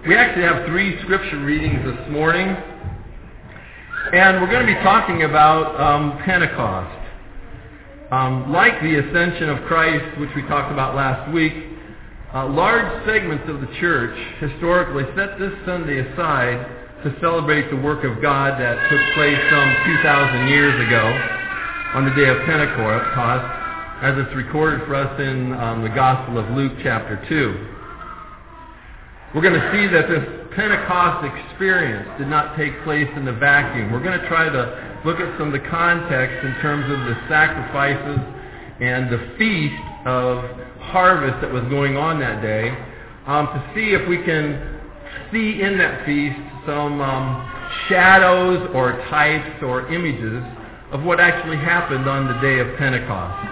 We actually have 3 scripture readings this morning, and we're going to be talking about Pentecost. Like the ascension of Christ, which we talked about last week, large segments of the church historically set this Sunday aside to celebrate the work of God that took place some 2,000 years ago on the day of Pentecost, as it's recorded for us in the Gospel of Luke chapter 2. We're going to see that this Pentecost experience did not take place in the vacuum. We're going to try to look at some of the context in terms of the sacrifices and the feast of harvest that was going on that day, to see if we can see in that feast some shadows or types or images of what actually happened on the day of Pentecost.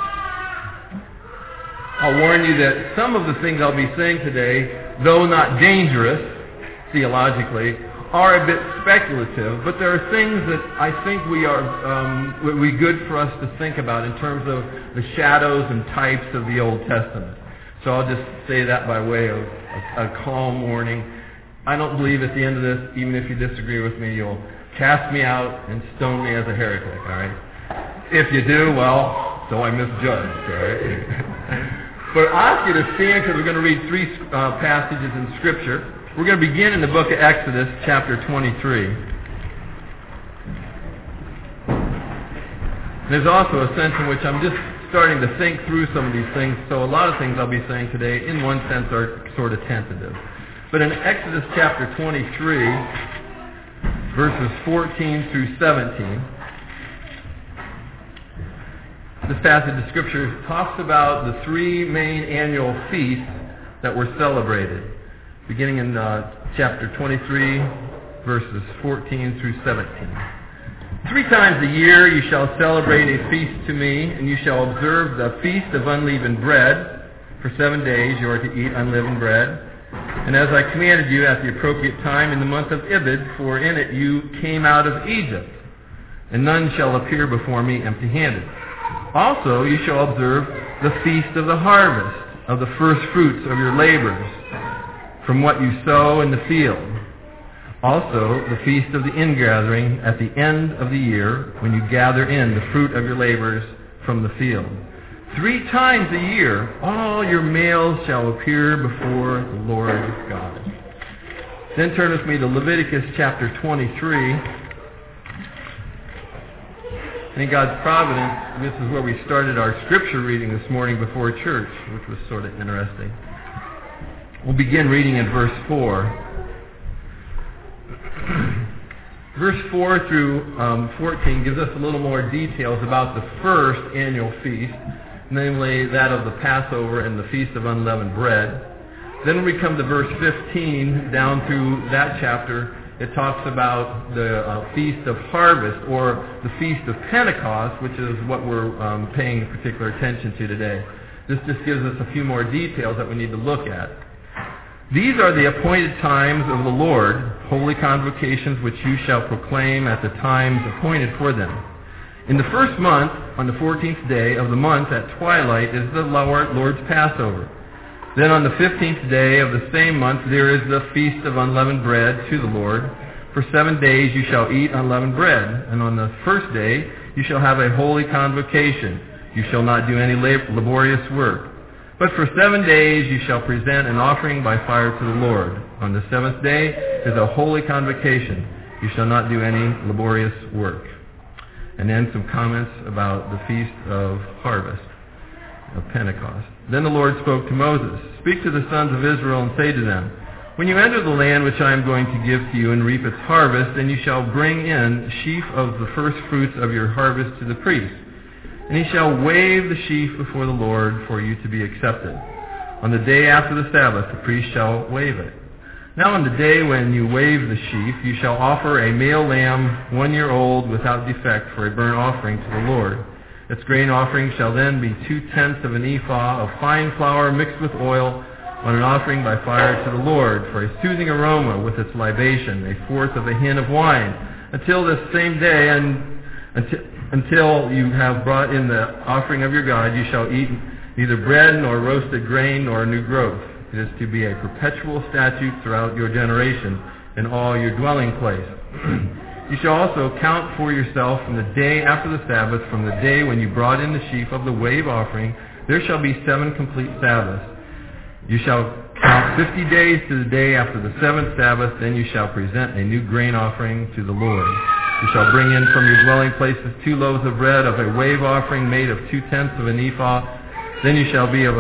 I'll warn you that some of the things I'll be saying today, though not dangerous theologically, are a bit speculative, but there are things that I think would be good for us to think about in terms of the shadows and types of the Old Testament. So I'll just say that by way of a calm warning. I don't believe at the end of this, even if you disagree with me, you'll cast me out and stone me as a heretic, all right? If you do, well, so I misjudged, all right? But I ask you to stand because we're going to read 3 passages in Scripture. We're going to begin in the book of Exodus, chapter 23. There's also a sense in which I'm just starting to think through some of these things, so a lot of things I'll be saying today, in one sense, are sort of tentative. But in Exodus chapter 23, verses 14 through 17, this passage of Scripture talks about the 3 main annual feasts that were celebrated, beginning in chapter 23, verses 14 through 17. 3 times a year you shall celebrate a feast to me, and you shall observe the feast of unleavened bread. For 7 days you are to eat unleavened bread. And as I commanded you at the appropriate time in the month of Abib, for in it you came out of Egypt, and none shall appear before me empty-handed. Also you shall observe the feast of the harvest, of the first fruits of your labors, from what you sow in the field. Also the feast of the ingathering at the end of the year, when you gather in the fruit of your labors from the field. 3 times a year all your males shall appear before the Lord God. Then turn with me to Leviticus chapter 23. In God's providence, this is where we started our scripture reading this morning before church, which was sort of interesting. We'll begin reading in verse 4. Verse 4 through 14 gives us a little more details about the first annual feast, namely that of the Passover and the Feast of Unleavened Bread. Then when we come to verse 15, down through that chapter, it talks about the Feast of Harvest, or the Feast of Pentecost, which is what we're paying particular attention to today. This just gives us a few more details that we need to look at. These are the appointed times of the Lord, holy convocations which you shall proclaim at the times appointed for them. In the first month, on the 14th day of the month at twilight, is the Lord's Passover. Then on the 15th day of the same month there is the Feast of Unleavened Bread to the Lord. For 7 days you shall eat unleavened bread, and on the first day you shall have a holy convocation. You shall not do any laborious work. But for 7 days you shall present an offering by fire to the Lord. On the 7th day is a holy convocation. You shall not do any laborious work. And then some comments about the Feast of Harvest, of Pentecost. Then the Lord spoke to Moses, "Speak to the sons of Israel and say to them, when you enter the land which I am going to give to you and reap its harvest, then you shall bring in a sheaf of the first fruits of your harvest to the priest. And he shall wave the sheaf before the Lord for you to be accepted. On the day after the Sabbath the priest shall wave it. Now on the day when you wave the sheaf, you shall offer a male lamb 1 year old without defect for a burnt offering to the Lord. Its grain offering shall then be 2/10 of an ephah of fine flour mixed with oil on an offering by fire to the Lord for a soothing aroma with its libation, 1/4 of a hin of wine, until this same day and until you have brought in the offering of your God. You shall eat neither bread nor roasted grain nor new growth. It is to be a perpetual statute throughout your generation in all your dwelling place. You shall also count for yourself from the day after the Sabbath, from the day when you brought in the sheaf of the wave offering, there shall be 7 complete Sabbaths. You shall count 50 days to the day after the 7th Sabbath, then you shall present a new grain offering to the Lord. You shall bring in from your dwelling places 2 loaves of bread of a wave offering made of 2/10 of an ephah. Then they shall be of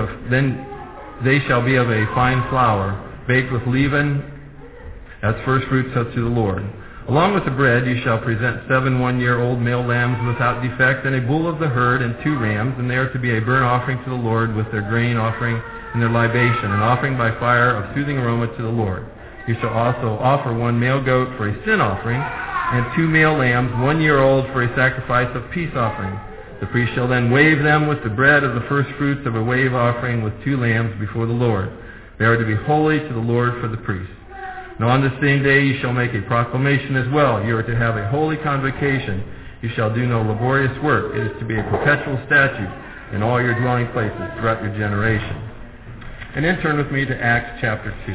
a fine flour, baked with leaven, as first fruits unto the Lord. Along with the bread you shall present 7 one-year-old male lambs without defect, and a bull of the herd, and 2 rams, and they are to be a burnt offering to the Lord with their grain offering and their libation, an offering by fire of soothing aroma to the Lord. You shall also offer 1 male goat for a sin offering, and 2 male lambs, 1 year old, for a sacrifice of peace offering. The priest shall then wave them with the bread of the first fruits of a wave offering with 2 lambs before the Lord. They are to be holy to the Lord for the priest. Now on the same day you shall make a proclamation as well. You are to have a holy convocation. You shall do no laborious work. It is to be a perpetual statute in all your dwelling places throughout your generation. And then turn with me to Acts chapter 2.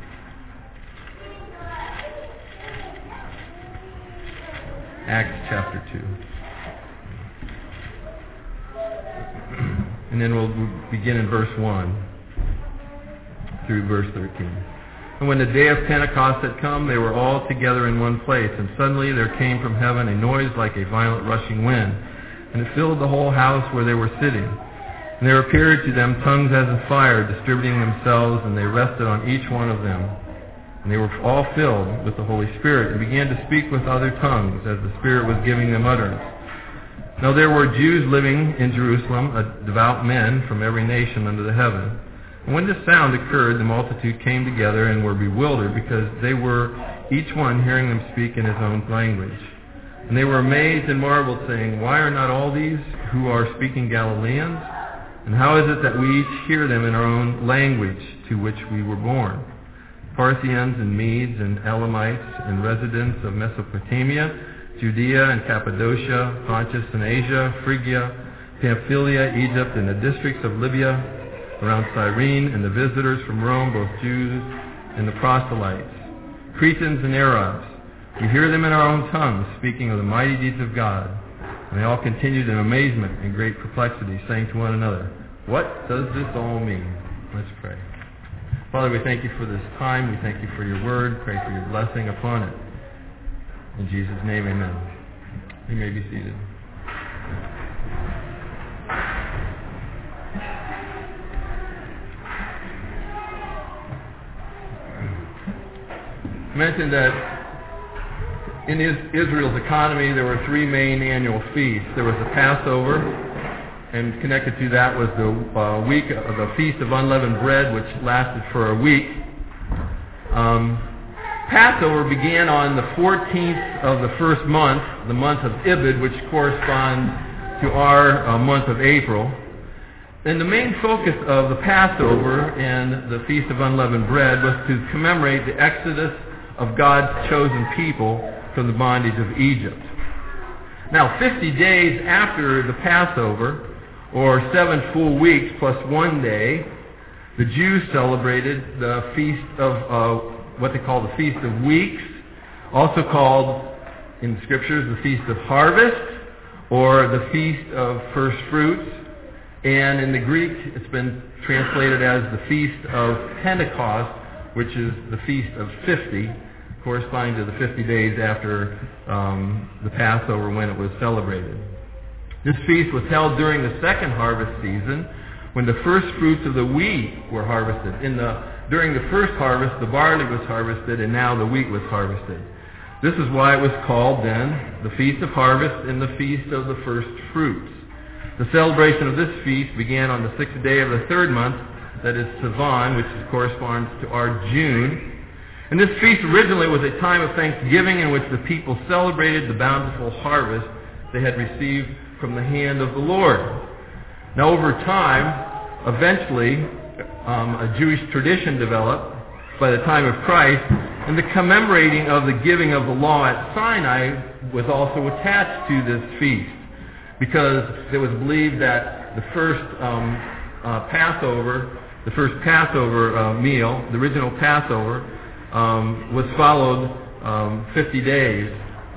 Acts chapter 2. And then we'll begin in verse 1 through verse 13. And when the day of Pentecost had come, they were all together in one place. And suddenly there came from heaven a noise like a violent rushing wind, and it filled the whole house where they were sitting. And there appeared to them tongues as of fire, distributing themselves, and they rested on each one of them. And they were all filled with the Holy Spirit, and began to speak with other tongues, as the Spirit was giving them utterance. Now there were Jews living in Jerusalem, devout men from every nation under the heaven. And when this sound occurred, the multitude came together and were bewildered, because they were each one hearing them speak in his own language. And they were amazed and marveled, saying, Why are not all these who are speaking Galileans? And how is it that we each hear them in our own language to which we were born? Parthians and Medes and Elamites and residents of Mesopotamia, Judea and Cappadocia, Pontus and Asia, Phrygia, Pamphylia, Egypt, and the districts of Libya, around Cyrene, and the visitors from Rome, both Jews and the proselytes, Cretans and Arabs. We hear them in our own tongues, speaking of the mighty deeds of God. And they all continued in amazement and great perplexity, saying to one another, What does this all mean? Let's pray. Father, we thank you for this time. We thank you for your word. Pray for your blessing upon it. In Jesus' name, amen. You may be seated. I mentioned that in Israel's economy there were 3 main annual feasts. There was the Passover, and connected to that was the week of the Feast of Unleavened Bread, which lasted for a week. Passover began on the 14th of the first month, the month of Ibid, which corresponds to our month of April. And the main focus of the Passover and the Feast of Unleavened Bread was to commemorate the exodus of God's chosen people from the bondage of Egypt. Now, 50 days after the Passover, or 7 full weeks plus 1 day, the Jews celebrated the feast of what they call the Feast of Weeks, also called in the Scriptures the Feast of Harvest, or the Feast of First Fruits, and in the Greek it's been translated as the Feast of Pentecost, which is the Feast of 50, corresponding to the 50 days after the Passover when it was celebrated. This feast was held during the second harvest season, when the first fruits of the wheat were harvested. During the first harvest, the barley was harvested, and now the wheat was harvested. This is why it was called then the Feast of Harvest and the Feast of the First Fruits. The celebration of this feast began on the 6th day of the 3rd month, that is Sivan, which corresponds to our June. And this feast originally was a time of thanksgiving in which the people celebrated the bountiful harvest they had received from the hand of the Lord. Now over time, eventually, a Jewish tradition developed by the time of Christ, and the commemorating of the giving of the law at Sinai was also attached to this feast, because it was believed that the first Passover the first Passover meal, the original Passover, was followed 50 days.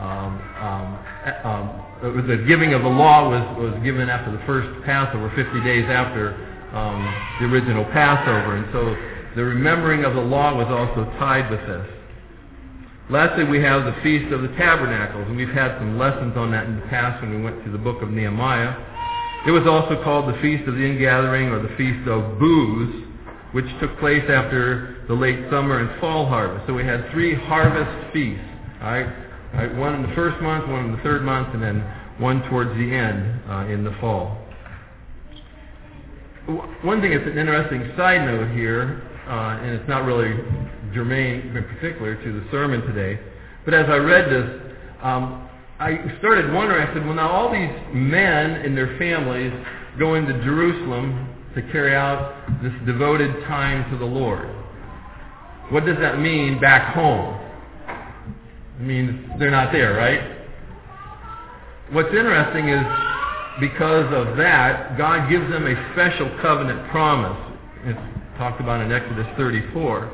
The giving of the law was given after the first Passover, 50 days after the original Passover. And so the remembering of the law was also tied with this. Lastly, we have the Feast of the Tabernacles, and we've had some lessons on that in the past when we went through the book of Nehemiah. It was also called the Feast of the Ingathering, or the Feast of Booths, which took place after the late summer and fall harvest. So we had 3 harvest feasts, all right? One in the first month, one in the third month, and then one towards the end in the fall. One thing that's an interesting side note here, and it's not really germane in particular to the sermon today, but as I read this, I started wondering, I said, well, now all these men and their families go into Jerusalem to carry out this devoted time to the Lord. What does that mean back home? It means they're not there, right? What's interesting is because of that, God gives them a special covenant promise. It's talked about in Exodus 34.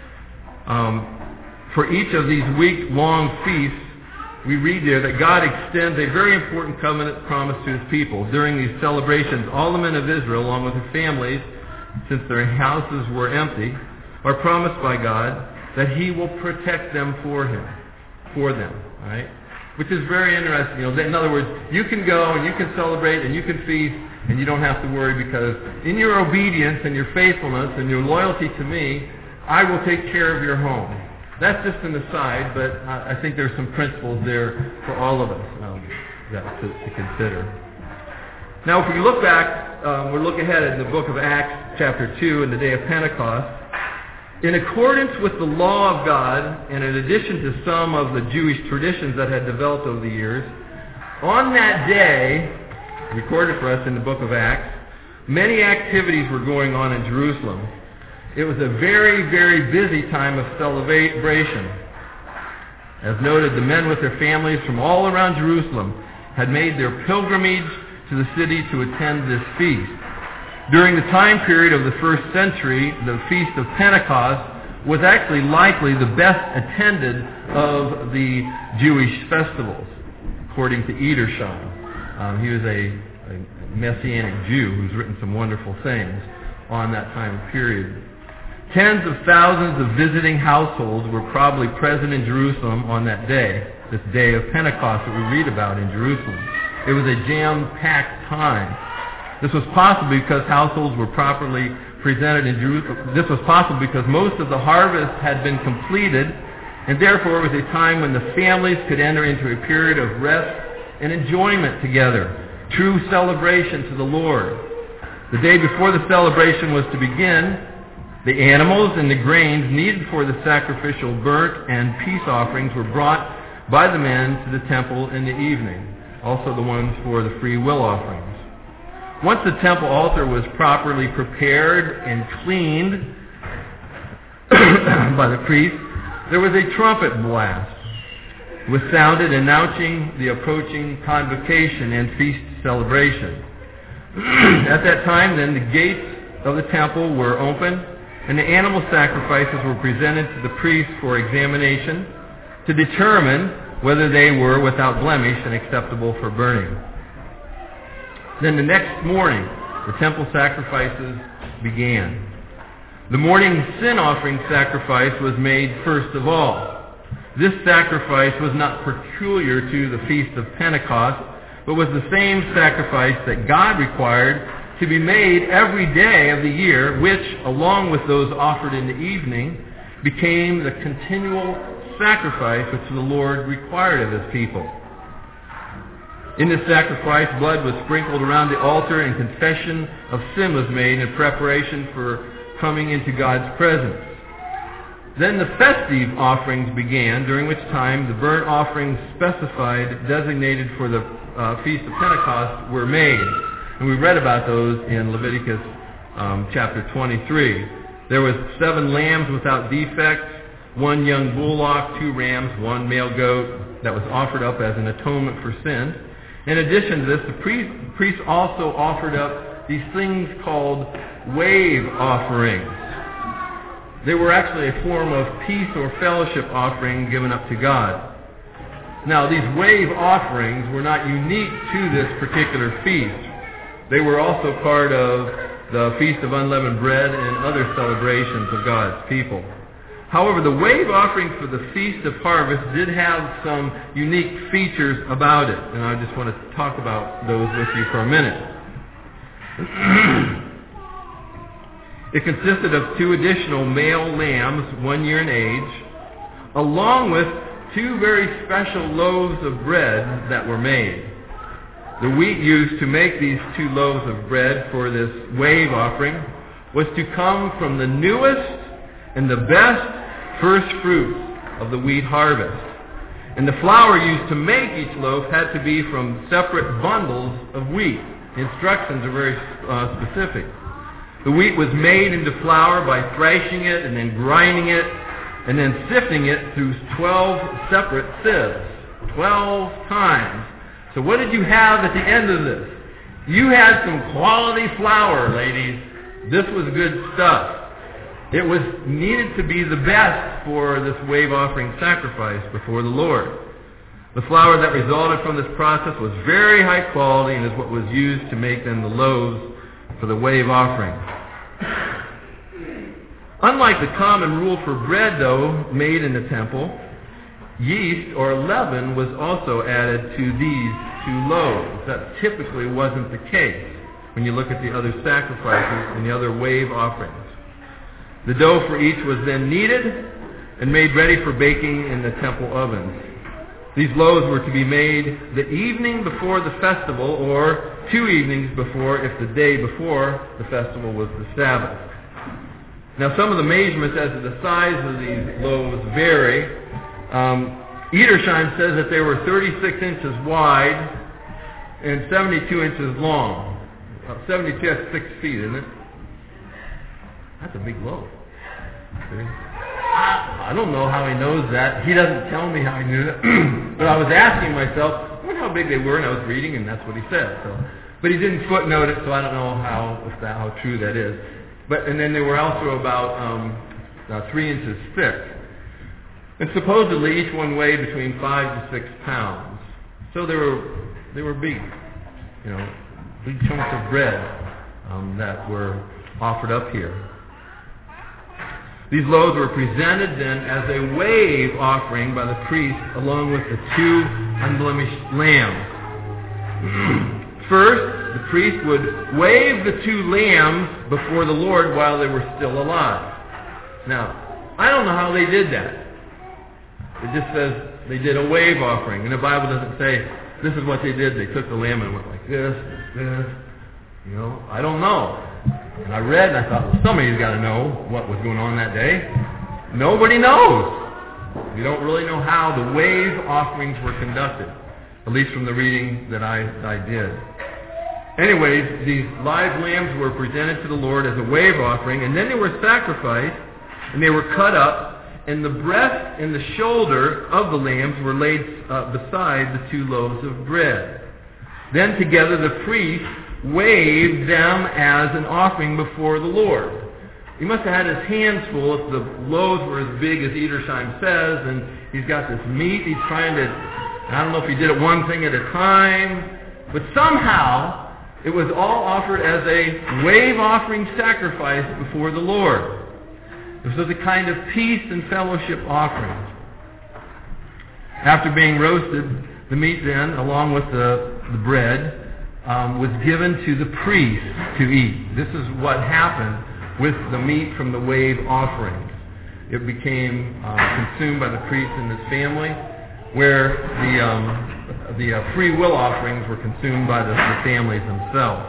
For each of these week-long feasts, we read there that God extends a very important covenant promise to His people. During these celebrations, all the men of Israel, along with their families, since their houses were empty, are promised by God that He will protect them for them. Right? Which is very interesting. In other words, you can go and you can celebrate and you can feast and you don't have to worry, because in your obedience and your faithfulness and your loyalty to me, I will take care of your home. That's just an aside, but I think there's some principles there for all of us to consider. Now, if we look back, we'll look ahead in the book of Acts, chapter 2, in the day of Pentecost. In accordance with the law of God, and in addition to some of the Jewish traditions that had developed over the years, on that day, recorded for us in the book of Acts, many activities were going on in Jerusalem. It was a very, very busy time of celebration. As noted, the men with their families from all around Jerusalem had made their pilgrimage to the city to attend this feast. During the time period of the first century, the Feast of Pentecost was actually likely the best attended of the Jewish festivals, according to Edersheim. He was a Messianic Jew who's written some wonderful things on that time period. Tens of thousands of visiting households were probably present in Jerusalem on that day, this day of Pentecost that we read about in Jerusalem. It was a jam-packed time. This was possible because households were properly presented in Jerusalem. This was possible because most of the harvest had been completed, and therefore it was a time when the families could enter into a period of rest and enjoyment together, true celebration to the Lord. The day before the celebration was to begin, the animals and the grains needed for the sacrificial burnt and peace offerings were brought by the men to the temple in the evening, also the ones for the free will offerings. Once the temple altar was properly prepared and cleaned by the priest, there was a trumpet blast, which sounded announcing the approaching convocation and feast celebration. At that time, then, the gates of the temple were opened, and the animal sacrifices were presented to the priest for examination to determine whether they were without blemish and acceptable for burning. Then the next morning, the temple sacrifices began. The morning sin offering sacrifice was made first of all. This sacrifice was not peculiar to the Feast of Pentecost, but was the same sacrifice that God required to be made every day of the year, which, along with those offered in the evening, became the continual sacrifice which the Lord required of His people. In this sacrifice, blood was sprinkled around the altar, and confession of sin was made in preparation for coming into God's presence. Then the festive offerings began, during which time the burnt offerings specified, designated for the Feast of Pentecost, were made. And we read about those in Leviticus chapter 23. There was 7 lambs without defect, 1 young bullock, 2 rams, 1 male goat that was offered up as an atonement for sin. In addition to this, the priest also offered up these things called wave offerings. They were actually a form of peace or fellowship offering given up to God. Now, these wave offerings were not unique to this particular feast. They were also part of the Feast of Unleavened Bread and other celebrations of God's people. However, the wave offering for the Feast of Harvest did have some unique features about it, and I just want to talk about those with you for a minute. It consisted of 2 additional male lambs, 1 year in age, along with 2 very special loaves of bread that were made. The wheat used to make these 2 loaves of bread for this wave offering was to come from the newest and the best first fruits of the wheat harvest. And the flour used to make each loaf had to be from separate bundles of wheat. The instructions are very specific. The wheat was made into flour by thrashing it and then grinding it and then sifting it through 12 separate sieves. 12 times. So what did you have at the end of this? You had some quality flour, ladies. This was good stuff. It was needed to be the best for this wave offering sacrifice before the Lord. The flour that resulted from this process was very high quality and is what was used to make then the loaves for the wave offering. Unlike the common rule for bread, though, made in the temple, yeast or leaven was also added to these 2 loaves. That typically wasn't the case when you look at the other sacrifices and the other wave offerings. The dough for each was then kneaded and made ready for baking in the temple ovens. These loaves were to be made the evening before the festival or 2 evenings before if the day before the festival was the Sabbath. Now, some of the measurements as to the size of these loaves vary. Edersheim says that they were 36 inches wide and 72 inches long. 72, that's 6 feet, isn't it? That's a big loaf. See? I don't know how he knows that. He doesn't tell me how he knew that. But I was asking myself, I wonder how big they were, and I was reading, and that's what he said. But he didn't footnote it, so I don't know how true that is. And then they were also about 3 inches thick. And supposedly each one weighed between 5 to 6 pounds. So they were big, big chunks of bread that were offered up here. These loaves were presented then as a wave offering by the priest along with the 2 unblemished lambs. First, the priest would wave the 2 lambs before the Lord while they were still alive. Now, I don't know how they did that. It just says they did a wave offering. And the Bible doesn't say, this is what they did. They took the lamb and went like this. I don't know. And I read and I thought, well, somebody's got to know what was going on that day. Nobody knows. We don't really know how the wave offerings were conducted, at least from the reading that I did. Anyways, these live lambs were presented to the Lord as a wave offering, and then they were sacrificed, and they were cut up, and the breast and the shoulder of the lambs were laid beside the 2 loaves of bread. Then together the priest waved them as an offering before the Lord. He must have had his hands full if the loaves were as big as Edersheim says, and he's got this meat. He's trying to, I don't know if he did it one thing at a time, but somehow it was all offered as a wave offering sacrifice before the Lord. This was a kind of peace and fellowship offering. After being roasted, the meat then, along with the bread, was given to the priest to eat. This is what happened with the meat from the wave offerings. It became consumed by the priest and his family, where the free will offerings were consumed by the families themselves.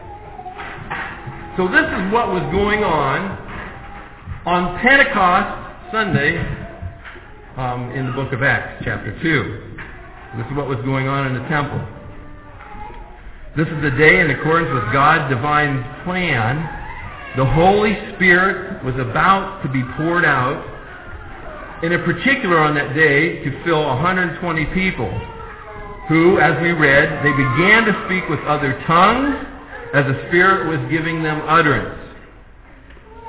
So this is what was going on Pentecost Sunday in the book of Acts, chapter 2. This is what was going on in the temple. This is the day, in accordance with God's divine plan, the Holy Spirit was about to be poured out, in particular on that day, to fill 120 people, who, as we read, they began to speak with other tongues as the Spirit was giving them utterance.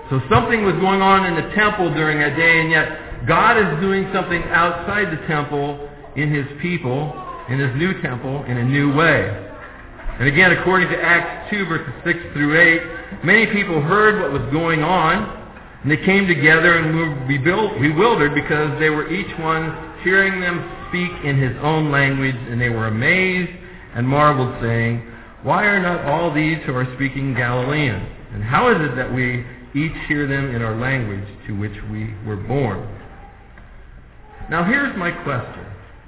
So something was going on in the temple during that day, and yet God is doing something outside the temple in His people, in His new temple, in a new way. And again, according to Acts 2, verses 6 through 8, many people heard what was going on, and they came together and were bewildered because they were each one hearing them speak in his own language, and they were amazed and marveled, saying, "Why are not all these who are speaking Galileans? And how is it that we each hear them in our language to which we were born?" Now here's my question,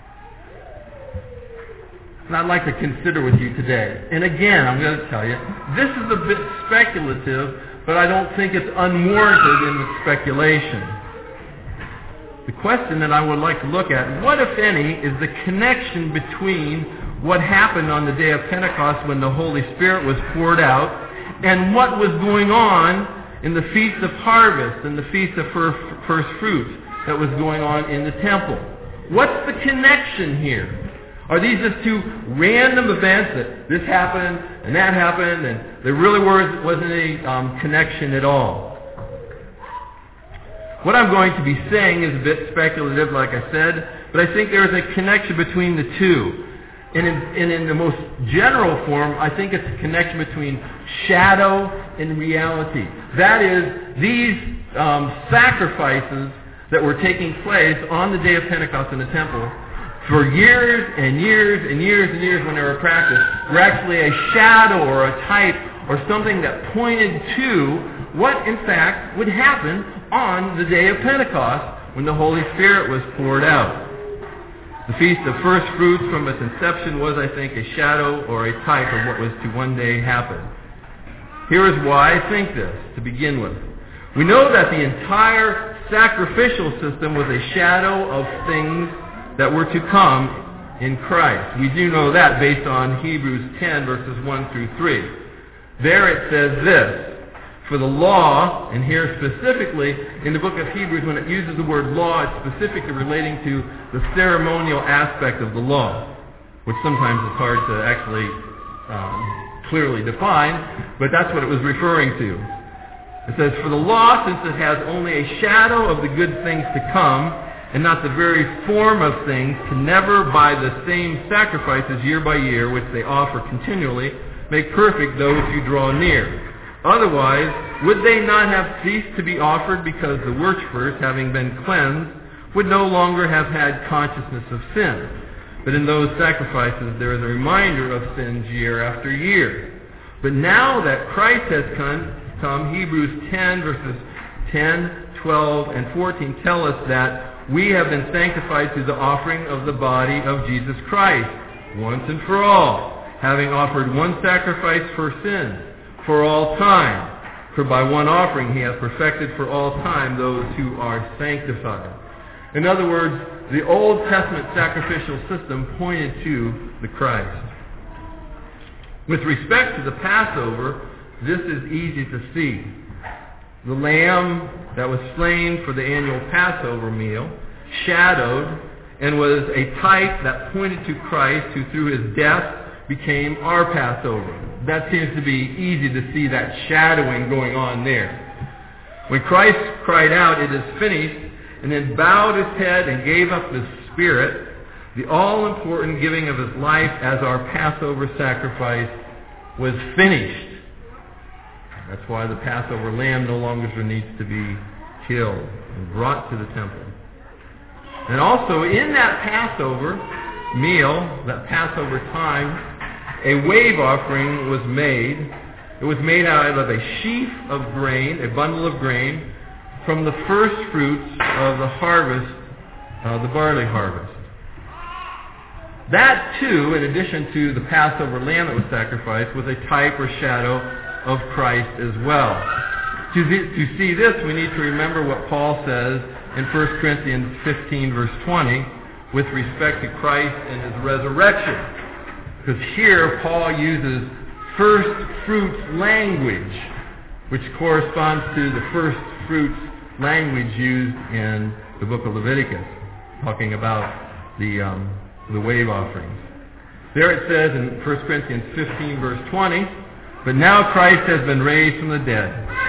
and I'd like to consider with you today. And again, I'm going to tell you, this is a bit speculative, but I don't think it's unwarranted in the speculation. The question that I would like to look at, what, if any, is the connection between what happened on the day of Pentecost when the Holy Spirit was poured out and what was going on in the Feast of Harvest and the Feast of First Fruits that was going on in the temple? What's the connection here? Are these just two random events that this happened and that happened and there really wasn't any connection at all? What I'm going to be saying is a bit speculative, like I said, but I think there is a connection between the two. And in the most general form, I think it's a connection between shadow and reality. That is, these sacrifices that were taking place on the day of Pentecost in the temple for years and years and years and years when they were practiced were actually a shadow or a type or something that pointed to what, in fact, would happen on the day of Pentecost when the Holy Spirit was poured out. The Feast of First Fruits from its inception was, I think, a shadow or a type of what was to one day happen. Here is why I think this, to begin with. We know that the entire sacrificial system was a shadow of things that were to come in Christ. We do know that based on Hebrews 10, verses 1 through 3. There it says this, "For the law," and here specifically in the book of Hebrews, when it uses the word law, it's specifically relating to the ceremonial aspect of the law, which sometimes is hard to actually clearly define, but that's what it was referring to. It says, "For the law, since it has only a shadow of the good things to come, and not the very form of things, can never by the same sacrifices year by year, which they offer continually, make perfect those who draw near. Otherwise, would they not have ceased to be offered, because the worshippers, having been cleansed, would no longer have had consciousness of sin? But in those sacrifices there is a reminder of sins year after year. But now that Christ has come, Hebrews 10, verses 10, 12, and 14 tell us that we have been sanctified through the offering of the body of Jesus Christ, once and for all, having offered one sacrifice for sins, for all time. For by one offering he has perfected for all time those who are sanctified." In other words, the Old Testament sacrificial system pointed to the Christ. With respect to the Passover, this is easy to see. The lamb that was slain for the annual Passover meal shadowed and was a type that pointed to Christ, who through his death became our Passover. That seems to be easy to see that shadowing going on there. When Christ cried out, "It is finished," and then bowed his head and gave up his spirit, the all-important giving of his life as our Passover sacrifice was finished. That's why the Passover lamb no longer needs to be killed and brought to the temple. And also in that Passover meal, that Passover time, a wave offering was made. It was made out of a sheaf of grain, a bundle of grain, from the first fruits of the harvest, the barley harvest. That too, in addition to the Passover lamb that was sacrificed, was a type or shadow of Christ as well. To see this, we need to remember what Paul says in 1 Corinthians 15, verse 20, with respect to Christ and his resurrection. Because here Paul uses first fruits language, which corresponds to the first fruits language used in the book of Leviticus, talking about the wave offerings. There it says in 1 Corinthians 15, verse 20, "But now Christ has been raised from the dead,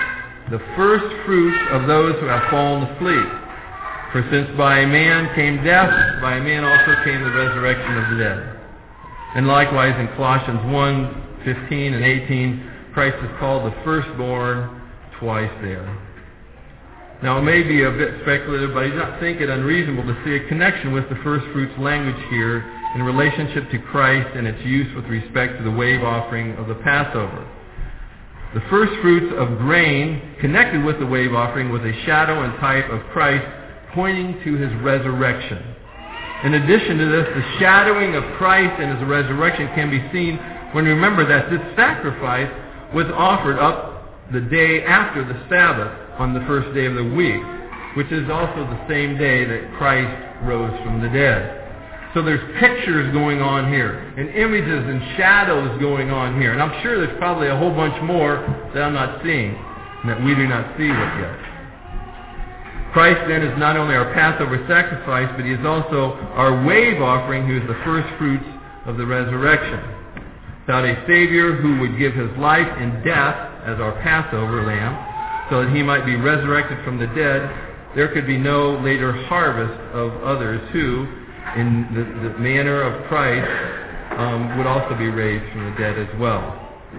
the first fruits of those who have fallen asleep. For since by a man came death, by a man also came the resurrection of the dead. And likewise in Colossians 1:15 and 18, Christ is called the firstborn twice there. Now it may be a bit speculative, but I do not think it unreasonable to see a connection with the first fruits language here in relationship to Christ and its use with respect to the wave offering of the Passover. The first fruits of grain connected with the wave offering was a shadow and type of Christ pointing to his resurrection. In addition to this, the shadowing of Christ and his resurrection can be seen when we remember that this sacrifice was offered up the day after the Sabbath on the first day of the week, which is also the same day that Christ rose from the dead. So there's pictures going on here, and images and shadows going on here. And I'm sure there's probably a whole bunch more that I'm not seeing, and that we do not see yet. Christ then is not only our Passover sacrifice, but he is also our wave offering, who is the first fruits of the resurrection. Without a Savior who would give his life in death as our Passover lamb, so that he might be resurrected from the dead, there could be no later harvest of others who, in the manner of Christ, would also be raised from the dead as well.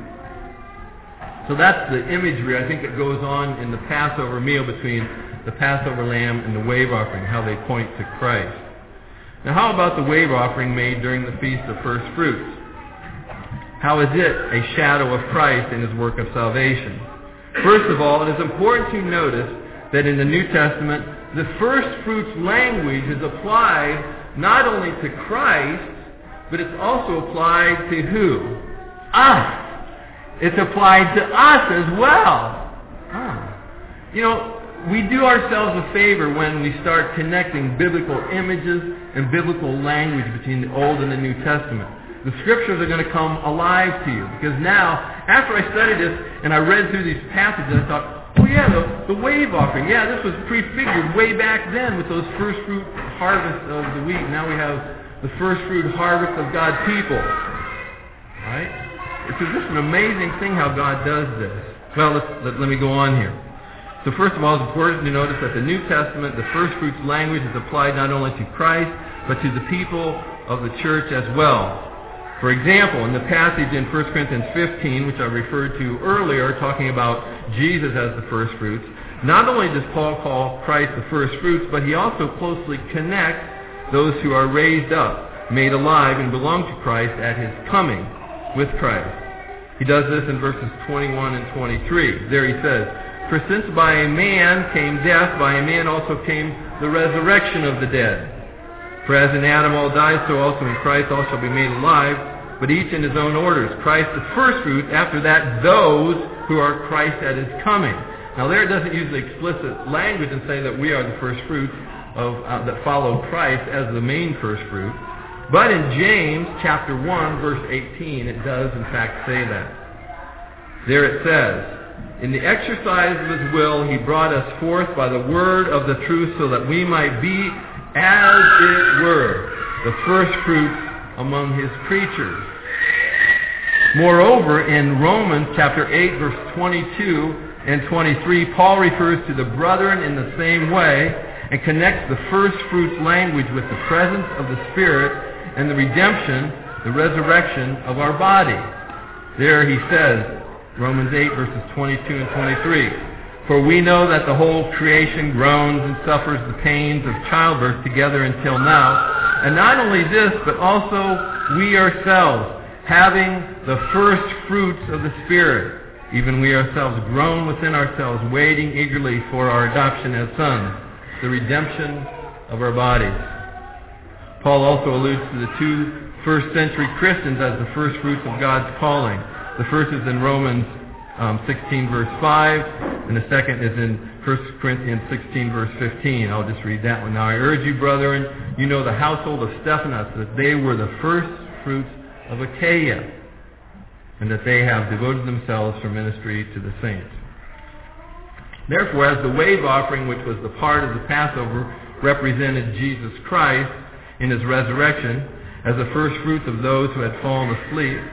So that's the imagery, I think, that goes on in the Passover meal between the Passover lamb and the wave offering, how they point to Christ. Now how about the wave offering made during the Feast of First Fruits? How is it a shadow of Christ and his work of salvation? First of all, it is important to notice that in the New Testament, the first fruits language is applied not only to Christ, but it's also applied to who? Us. It's applied to us as well. You know, we do ourselves a favor when we start connecting biblical images and biblical language between the Old and the New Testament. The Scriptures are going to come alive to you. Because now, after I studied this and I read through these passages, I thought, oh yeah, the wave offering. Yeah, this was prefigured way back then with those first fruit harvests of the wheat. Now we have the first fruit harvest of God's people. Right? It's just an amazing thing how God does this. Well, let me go on here. So first of all, it's important to notice that the New Testament, the first fruits language is applied not only to Christ, but to the people of the church as well. For example, in the passage in 1 Corinthians 15, which I referred to earlier, talking about Jesus as the first fruits, not only does Paul call Christ the first fruits, but he also closely connects those who are raised up, made alive, and belong to Christ at his coming with Christ. He does this in verses 21 and 23. There he says, "For since by a man came death, by a man also came the resurrection of the dead. For as in Adam all die, so also in Christ all shall be made alive, but each in his own orders. Christ the first fruits, after that those who are Christ at his coming." Now there it doesn't use the explicit language and say that we are the first fruits that follow Christ as the main first fruit. But in James chapter 1, verse 18, it does in fact say that. There it says, "In the exercise of his will he brought us forth by the word of the truth, so that we might be, as it were, the first fruits among his creatures." Moreover, in Romans chapter 8, verse 22 and 23, Paul refers to the brethren in the same way and connects the first fruits language with the presence of the Spirit and the redemption, the resurrection of our body. There he says, Romans 8, verses 22 and 23, "For we know that the whole creation groans and suffers the pains of childbirth together until now. And not only this, but also we ourselves, having the first fruits of the Spirit, even we ourselves groan within ourselves, waiting eagerly for our adoption as sons, the redemption of our bodies." Paul also alludes to the two first century Christians as the first fruits of God's calling. The first is in Romans 16, verse 5, and the second is in 1 Corinthians 16, verse 15. I'll just read that one. "Now I urge you, brethren, you know the household of Stephanas, that they were the first fruits of Achaia, and that they have devoted themselves for ministry to the saints." Therefore, as the wave offering, which was the part of the Passover, represented Jesus Christ in his resurrection as the first fruits of those who had fallen asleep,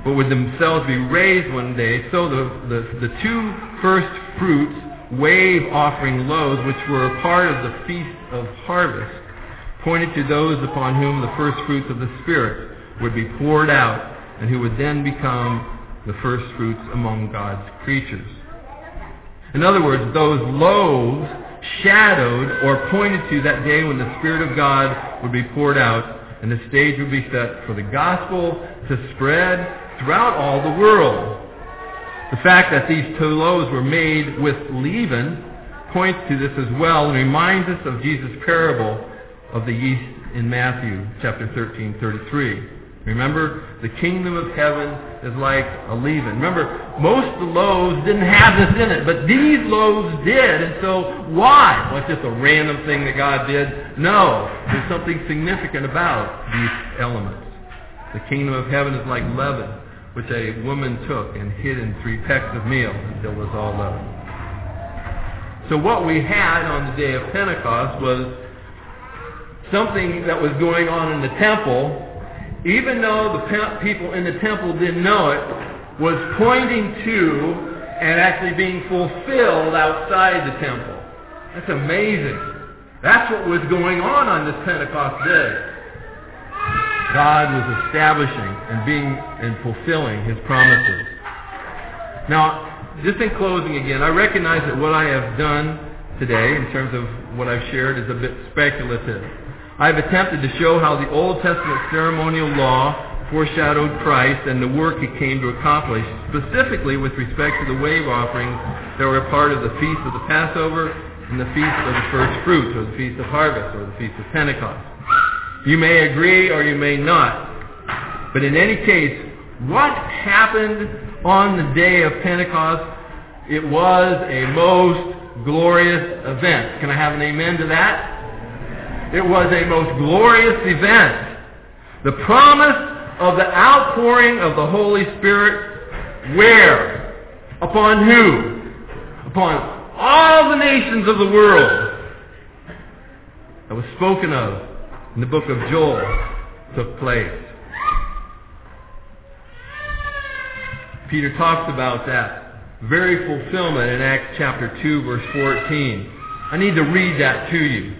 but would themselves be raised one day. So the two first fruits wave offering loaves, which were a part of the Feast of Harvest, pointed to those upon whom the first fruits of the Spirit would be poured out, and who would then become the first fruits among God's creatures. In other words, those loaves shadowed or pointed to that day when the Spirit of God would be poured out, and the stage would be set for the gospel to spread throughout all the world. The fact that these two loaves were made with leaven points to this as well, and reminds us of Jesus' parable of the yeast in Matthew chapter 13:33. Remember, the kingdom of heaven is like a leaven. Remember, most of the loaves didn't have this in it, but these loaves did. And so why? Was it just a random thing that God did? No. There's something significant about these elements. The kingdom of heaven is like leaven, which a woman took and hid in 3 pecks of meal until it was all leavened. So what we had on the day of Pentecost was something that was going on in the temple, even though the people in the temple didn't know it, was pointing to and actually being fulfilled outside the temple. That's amazing. That's what was going on this Pentecost day. God was establishing and fulfilling His promises. Now, just in closing again, I recognize that what I have done today, in terms of what I've shared, is a bit speculative. I've attempted to show how the Old Testament ceremonial law foreshadowed Christ and the work He came to accomplish, specifically with respect to the wave offerings that were a part of the Feast of the Passover and the Feast of the First Fruits, or the Feast of Harvest, or the Feast of Pentecost. You may agree or you may not. But in any case, what happened on the day of Pentecost? It was a most glorious event. Can I have an amen to that? It was a most glorious event. The promise of the outpouring of the Holy Spirit, where? Upon who? Upon all the nations of the world. That was spoken of in the book of Joel, took place. Peter talks about that very fulfillment in Acts chapter 2, verse 14. I need to read that to you.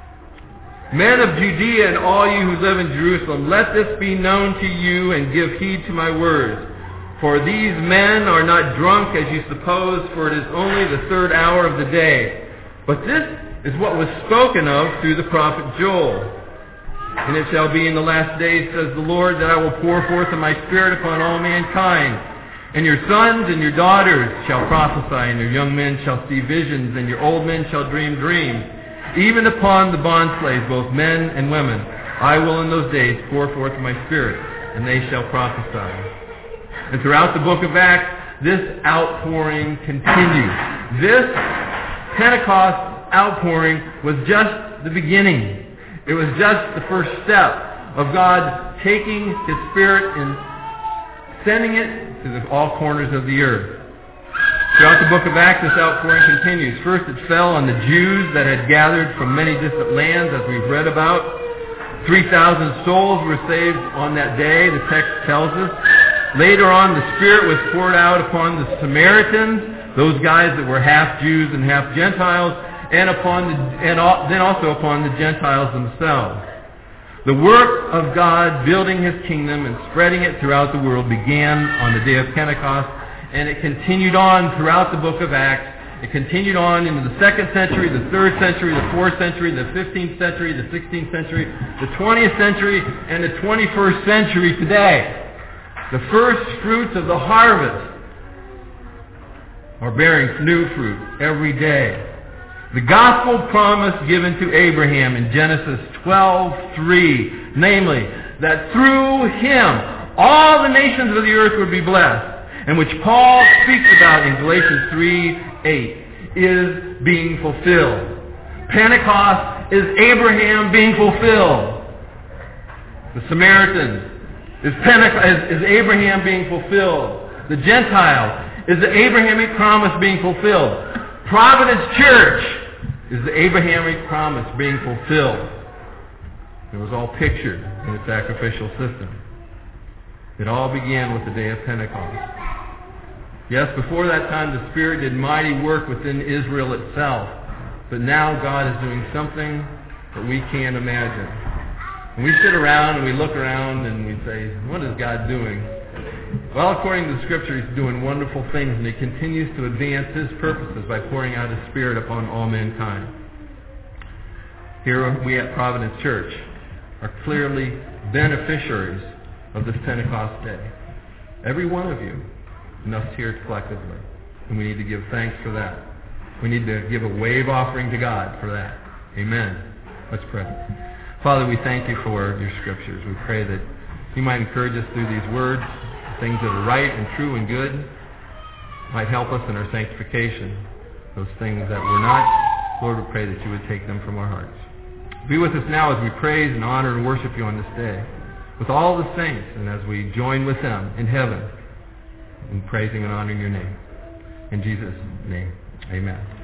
Men of Judea and all you who live in Jerusalem, let this be known to you and give heed to my words. For these men are not drunk as you suppose, for it is only the 3rd hour of the day. But this is what was spoken of through the prophet Joel. And it shall be in the last days, says the Lord, that I will pour forth of my Spirit upon all mankind. And your sons and your daughters shall prophesy, and your young men shall see visions, and your old men shall dream dreams. Even upon the bondslaves, both men and women, I will in those days pour forth my Spirit, and they shall prophesy. And throughout the book of Acts, this outpouring continues. This Pentecost outpouring was just the beginning. It was just the first step of God taking His Spirit and sending it to all corners of the earth. Throughout the book of Acts, this outpouring continues. First, it fell on the Jews that had gathered from many distant lands, as we've read about. 3,000 souls were saved on that day, the text tells us. Later on, the Spirit was poured out upon the Samaritans, those guys that were half Jews and half Gentiles, and then also upon the Gentiles themselves. The work of God building His kingdom and spreading it throughout the world began on the day of Pentecost, and it continued on throughout the book of Acts. It continued on into the 2nd century, the 3rd century, the 4th century, the 15th century, the 16th century, the 20th century, and the 21st century today. The first fruits of the harvest are bearing new fruit every day. The gospel promise given to Abraham in Genesis 12:3, namely, that through him all the nations of the earth would be blessed, and which Paul speaks about in Galatians 3:8, is being fulfilled. Pentecost is Abraham being fulfilled. The Samaritans is Abraham being fulfilled. The Gentile is the Abrahamic promise being fulfilled. Providence Church is the Abrahamic promise being fulfilled. It was all pictured in the sacrificial system. It all began with the day of Pentecost. Yes, before that time the Spirit did mighty work within Israel itself, but now God is doing something that we can't imagine. And we sit around and we look around and we say, what is God doing? Well, according to the Scripture, He's doing wonderful things, and He continues to advance His purposes by pouring out His Spirit upon all mankind. Here we at Providence Church are clearly beneficiaries of this Pentecost day. Every one of you, and us here collectively. And we need to give thanks for that. We need to give a wave offering to God for that. Amen. Let's pray. Father, we thank You for Your Scriptures. We pray that You might encourage us through these words, things that are right and true and good, might help us in our sanctification. Those things that we're not, Lord, we pray that You would take them from our hearts. Be with us now as we praise and honor and worship You on this day, with all the saints, and as we join with them in heaven in praising and honoring Your name. In Jesus' name, amen.